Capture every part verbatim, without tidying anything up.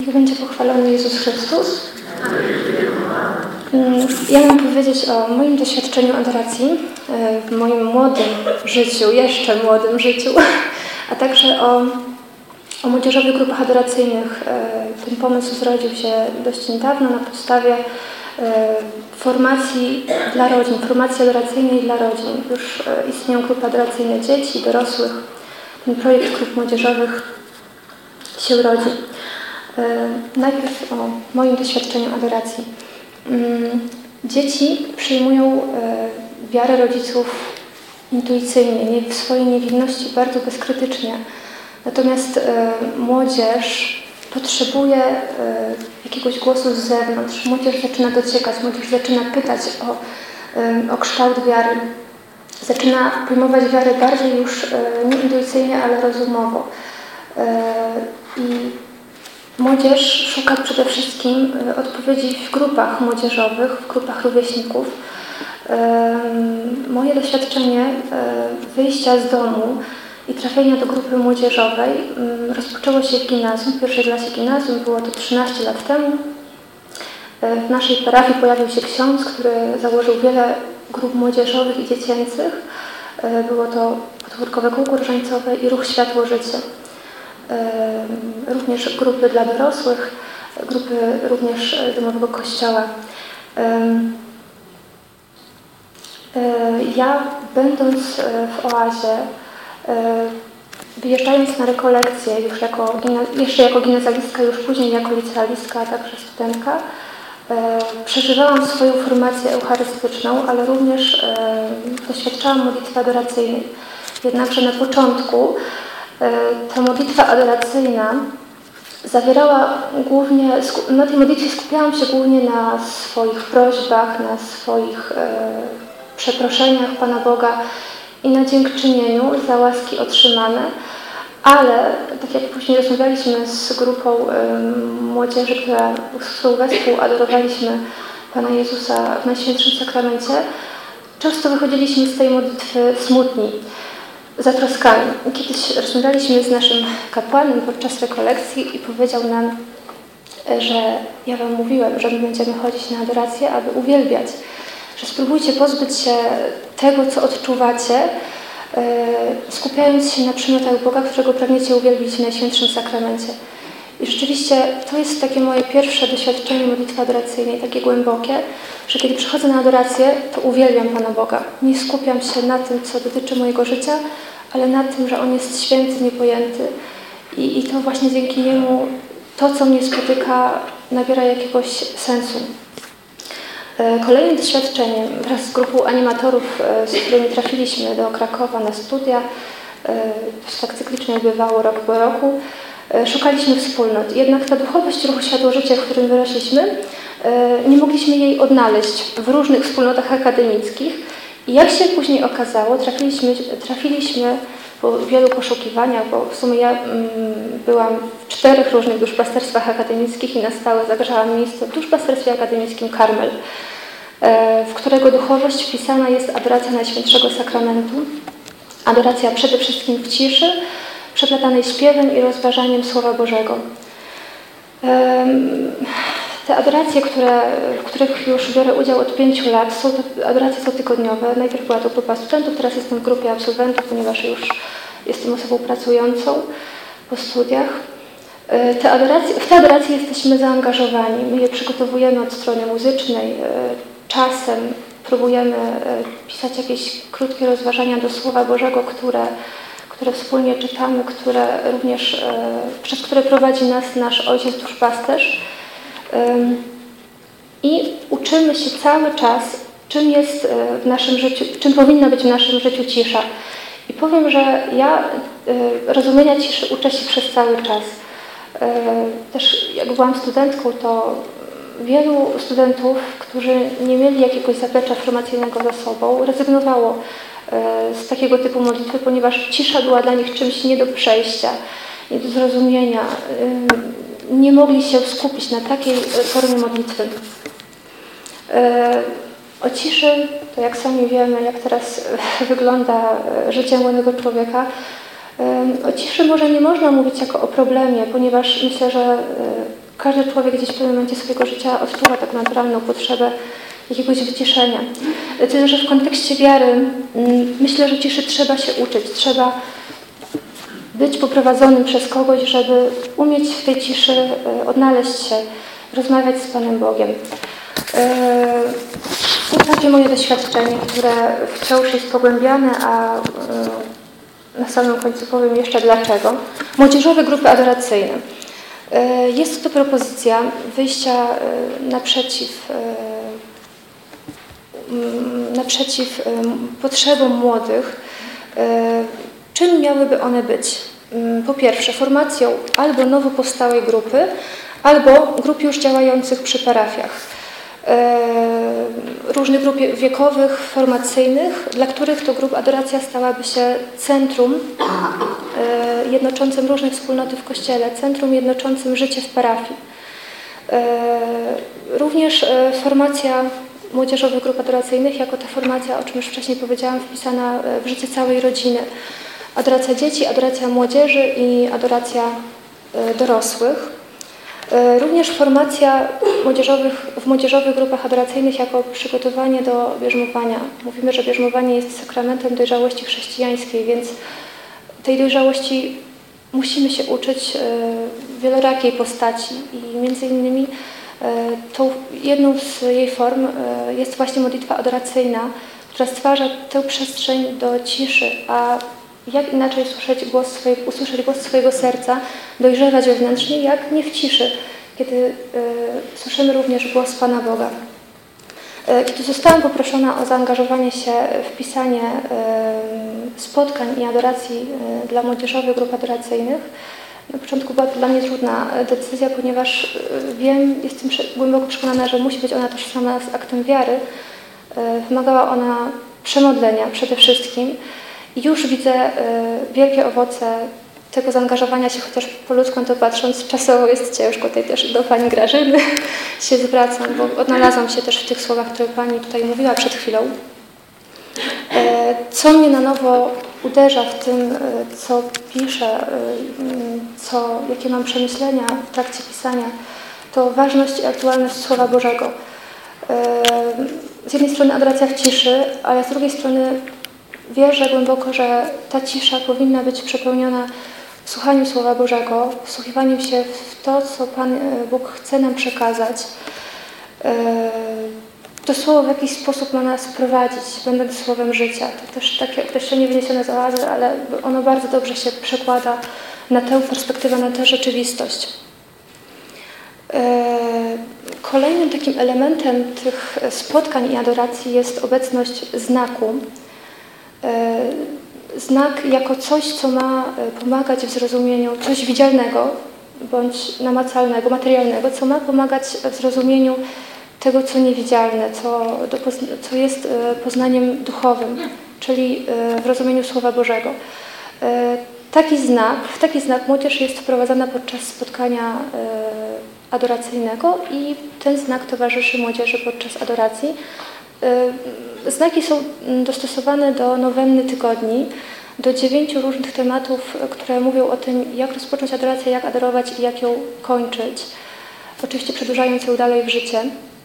Niech będzie pochwalony Jezus Chrystus. Ja mam powiedzieć o moim doświadczeniu adoracji w moim młodym życiu, jeszcze młodym życiu, a także o, o młodzieżowych grupach adoracyjnych. Ten pomysł zrodził się dość niedawno na podstawie formacji dla rodzin, formacji adoracyjnej dla rodzin. Już istnieją grupy adoracyjne dzieci, dorosłych. Ten projekt grup młodzieżowych się rodzi. Najpierw o moim doświadczeniu adoracji. Dzieci przyjmują wiarę rodziców intuicyjnie, nie w swojej niewinności, bardzo bezkrytycznie. Natomiast młodzież potrzebuje jakiegoś głosu z zewnątrz. Młodzież zaczyna dociekać, młodzież zaczyna pytać o, o kształt wiary. Zaczyna pojmować wiarę bardziej już nie intuicyjnie, ale rozumowo. I młodzież szuka przede wszystkim odpowiedzi w grupach młodzieżowych, w grupach rówieśników. Moje doświadczenie wyjścia z domu i trafienia do grupy młodzieżowej rozpoczęło się w gimnazjum, w pierwszej klasie gimnazjum, było to trzynaście lat temu. W naszej parafii pojawił się ksiądz, który założył wiele grup młodzieżowych i dziecięcych. Było to Podwórkowe Kółko Różańcowe i Ruch Światło Życie. Również grupy dla dorosłych, grupy również domowego kościoła. Ja, będąc w oazie, wyjeżdżając na rekolekcje już jako, jeszcze jako gimnazjalistka, już później jako licealistka, a także studentka, przeżywałam swoją formację eucharystyczną, ale również doświadczałam modlitwy adoracyjnej. Jednakże na początku ta modlitwa adoracyjna zawierała głównie, na tej modlitwie skupiałam się głównie na swoich prośbach, na swoich e, przeproszeniach Pana Boga i na dziękczynieniu za łaski otrzymane, ale tak jak później rozmawialiśmy z grupą e, młodzieży, która, z którą wespół adorowaliśmy Pana Jezusa w Najświętszym Sakramencie, często wychodziliśmy z tej modlitwy smutni, zatroskani. Kiedyś rozmawialiśmy z naszym kapłanem podczas rekolekcji i powiedział nam, że ja Wam mówiłem, że my będziemy chodzić na adorację, aby uwielbiać, że spróbujcie pozbyć się tego, co odczuwacie, skupiając się na przymiotach Boga, którego pragniecie uwielbić w Najświętszym Sakramencie. I rzeczywiście to jest takie moje pierwsze doświadczenie modlitwy adoracyjnej, takie głębokie, że kiedy przychodzę na adorację, to uwielbiam Pana Boga. Nie skupiam się na tym, co dotyczy mojego życia, ale na tym, że On jest święty, niepojęty. I, i to właśnie dzięki Niemu to, co mnie spotyka, nabiera jakiegoś sensu. Kolejnym doświadczeniem wraz z grupą animatorów, z którymi trafiliśmy do Krakowa na studia, tak cyklicznie odbywało rok po roku, szukaliśmy wspólnot. Jednak ta duchowość Ruchu Światło Życie, w którym wyrośliśmy, nie mogliśmy jej odnaleźć w różnych wspólnotach akademickich. I jak się później okazało, trafiliśmy, trafiliśmy po wielu poszukiwaniach, bo w sumie ja mm, byłam w czterech różnych duszpasterstwach akademickich i na stałe zagrzałam miejsce w duszpasterstwie akademickim Karmel, w którego duchowość wpisana jest adoracja Najświętszego Sakramentu. Adoracja przede wszystkim w ciszy, przeplatanej śpiewem i rozważaniem Słowa Bożego. Te adoracje, które, w których już biorę udział od pięciu lat, są to adoracje cotygodniowe. Najpierw była to grupa studentów, teraz jestem w grupie absolwentów, ponieważ już jestem osobą pracującą po studiach. Te adoracje, w te adoracje jesteśmy zaangażowani. My je przygotowujemy od strony muzycznej. Czasem próbujemy pisać jakieś krótkie rozważania do Słowa Bożego, które które wspólnie czytamy, które również, przez które prowadzi nas nasz ojciec duszpasterz. I uczymy się cały czas, czym jest w naszym życiu, czym powinna być w naszym życiu cisza. I powiem, że ja rozumienia ciszy uczę się przez cały czas. Też jak byłam studentką, to wielu studentów, którzy nie mieli jakiegoś zaplecza formacyjnego za sobą, rezygnowało z takiego typu modlitwy, ponieważ cisza była dla nich czymś nie do przejścia, nie do zrozumienia. Nie mogli się skupić na takiej formie modlitwy. O ciszy, to jak sami wiemy, jak teraz wygląda życie młodego człowieka, o ciszy może nie można mówić jako o problemie, ponieważ myślę, że każdy człowiek gdzieś w pewnym momencie swojego życia odczuwa taką naturalną potrzebę jakiegoś wyciszenia. Tyle, że w kontekście wiary myślę, że ciszy trzeba się uczyć, trzeba być poprowadzonym przez kogoś, żeby umieć w tej ciszy odnaleźć się, rozmawiać z Panem Bogiem. To takie moje doświadczenie, które wciąż jest pogłębiane, a na samym końcu powiem jeszcze dlaczego. Młodzieżowe grupy adoracyjne. Jest to propozycja wyjścia naprzeciw, naprzeciw potrzebom młodych. Czym miałyby one być? Po pierwsze, formacją albo nowo powstałej grupy, albo grup już działających przy parafiach. Różnych grup wiekowych, formacyjnych, dla których to grup adoracja stałaby się centrum jednoczącym różne wspólnoty w Kościele, centrum jednoczącym życie w parafii. Również formacja młodzieżowych grup adoracyjnych, jako ta formacja, o czym już wcześniej powiedziałam, wpisana w życie całej rodziny. Adoracja dzieci, adoracja młodzieży i adoracja dorosłych. Również formacja młodzieżowych, w młodzieżowych grupach adoracyjnych jako przygotowanie do bierzmowania. Mówimy, że bierzmowanie jest sakramentem dojrzałości chrześcijańskiej, więc tej dojrzałości musimy się uczyć w wielorakiej postaci i między innymi tą jedną z jej form jest właśnie modlitwa adoracyjna, która stwarza tę przestrzeń do ciszy, a jak inaczej usłyszeć głos, swojego, usłyszeć głos swojego serca, dojrzewać wewnętrznie, jak nie w ciszy, kiedy y, słyszymy również głos Pana Boga. Y, kiedy zostałam poproszona o zaangażowanie się w pisanie y, spotkań i adoracji y, dla młodzieżowych grup adoracyjnych, na początku była to dla mnie trudna decyzja, ponieważ y, wiem, jestem głęboko przekonana, że musi być ona tożsama z aktem wiary. Y, wymagała ona przemodlenia przede wszystkim. I już widzę y, wielkie owoce tego zaangażowania się, chociaż po ludzku to patrząc, czasowo jest ciężko. Tutaj też do Pani Grażyny się zwracam, bo odnalazłam się też w tych słowach, które Pani tutaj mówiła przed chwilą. Y, co mnie na nowo uderza w tym, y, co piszę, y, co, jakie mam przemyślenia w trakcie pisania, to ważność i aktualność Słowa Bożego. Y, z jednej strony adoracja w ciszy, ale z drugiej strony wierzę głęboko, że ta cisza powinna być przepełniona słuchaniem Słowa Bożego, wsłuchiwaniem się w to, co Pan Bóg chce nam przekazać. To Słowo w jakiś sposób ma nas prowadzić, będąc Słowem życia. To też takie określenie wyniesione z oazy, ale ono bardzo dobrze się przekłada na tę perspektywę, na tę rzeczywistość. Kolejnym takim elementem tych spotkań i adoracji jest obecność znaku. Znak jako coś, co ma pomagać w zrozumieniu, coś widzialnego bądź namacalnego, materialnego, co ma pomagać w zrozumieniu tego, co niewidzialne, co, co jest poznaniem duchowym, czyli w rozumieniu Słowa Bożego. Taki znak, w taki znak młodzież jest wprowadzana podczas spotkania adoracyjnego i ten znak towarzyszy młodzieży podczas adoracji. Znaki są dostosowane do nowenny tygodni, do dziewięciu różnych tematów, które mówią o tym, jak rozpocząć adorację, jak adorować i jak ją kończyć. Oczywiście przedłużając ją dalej w życie.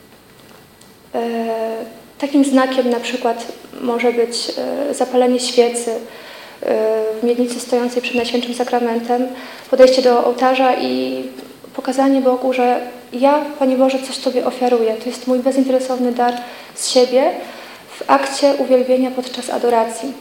Takim znakiem na przykład może być zapalenie świecy w miednicy stojącej przed Najświętszym Sakramentem, podejście do ołtarza i pokazanie Bogu, że ja, Panie Boże, coś Tobie ofiaruję. To jest mój bezinteresowny dar z siebie w akcie uwielbienia podczas adoracji.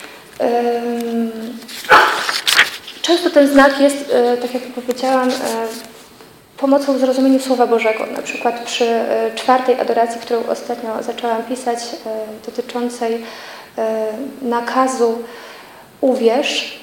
Często ten znak jest, tak jak powiedziałam, pomocą w zrozumieniu Słowa Bożego. Na przykład przy czwartej adoracji, którą ostatnio zaczęłam pisać, dotyczącej nakazu uwierz.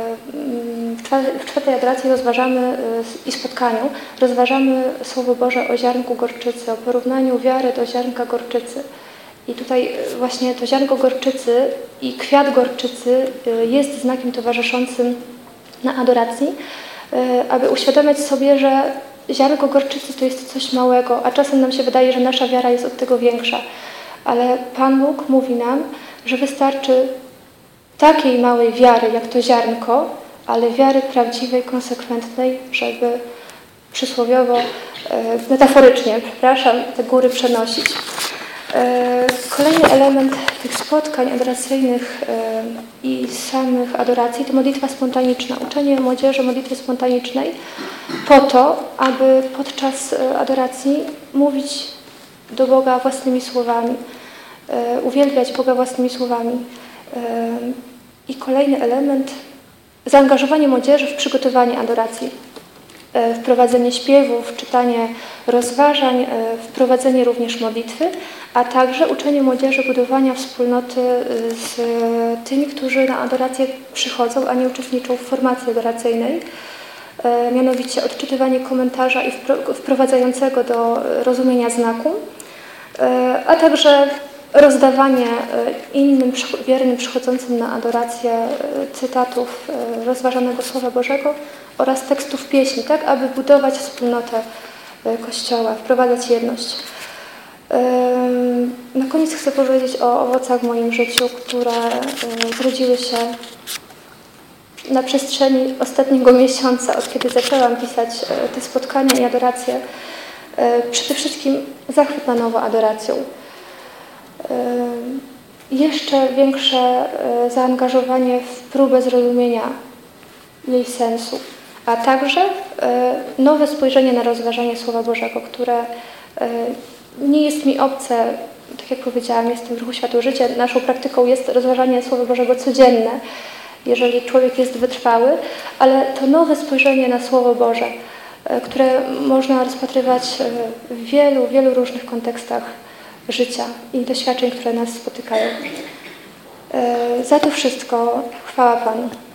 W czwartej adoracji rozważamy i spotkaniu rozważamy Słowo Boże o ziarnku gorczycy, o porównaniu wiary do ziarnka gorczycy. I tutaj właśnie to ziarnko gorczycy i kwiat gorczycy jest znakiem towarzyszącym na adoracji, aby uświadamiać sobie, że ziarnko gorczycy to jest coś małego, a czasem nam się wydaje, że nasza wiara jest od tego większa. Ale Pan Bóg mówi nam, że wystarczy takiej małej wiary, jak to ziarnko, ale wiary prawdziwej, konsekwentnej, żeby przysłowiowo, metaforycznie, przepraszam, te góry przenosić. Kolejny element tych spotkań adoracyjnych i samych adoracji to modlitwa spontaniczna. Uczenie młodzieży modlitwy spontanicznej po to, aby podczas adoracji mówić do Boga własnymi słowami, uwielbiać Boga własnymi słowami. I kolejny element, zaangażowanie młodzieży w przygotowanie adoracji. Wprowadzenie śpiewów, czytanie rozważań, wprowadzenie również modlitwy, a także uczenie młodzieży budowania wspólnoty z tymi, którzy na adorację przychodzą, a nie uczestniczą w formacji adoracyjnej. Mianowicie odczytywanie komentarza i wprowadzającego do rozumienia znaku, a także rozdawanie innym wiernym przychodzącym na adorację cytatów rozważanego Słowa Bożego oraz tekstów pieśni, tak aby budować wspólnotę Kościoła, wprowadzać jedność. Na koniec chcę powiedzieć o owocach w moim życiu, które zrodziły się na przestrzeni ostatniego miesiąca, od kiedy zaczęłam pisać te spotkania i adoracje. Przede wszystkim zachwyt na nowo adoracją. Jeszcze większe zaangażowanie w próbę zrozumienia jej sensu, a także nowe spojrzenie na rozważanie Słowa Bożego, które nie jest mi obce. Tak jak powiedziałam, jestem w ruchu Światło Życie. Naszą praktyką jest rozważanie Słowa Bożego codzienne, jeżeli człowiek jest wytrwały, ale to nowe spojrzenie na Słowo Boże, które można rozpatrywać w wielu, wielu różnych kontekstach życia i doświadczeń, które nas spotykają. Za to wszystko chwała Panu.